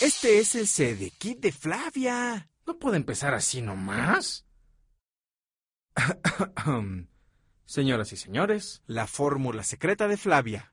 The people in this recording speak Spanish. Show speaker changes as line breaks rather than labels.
Este es el CD Kit de Flavia.
¿No puede empezar así nomás?
Señoras y señores, la fórmula secreta de Flavia.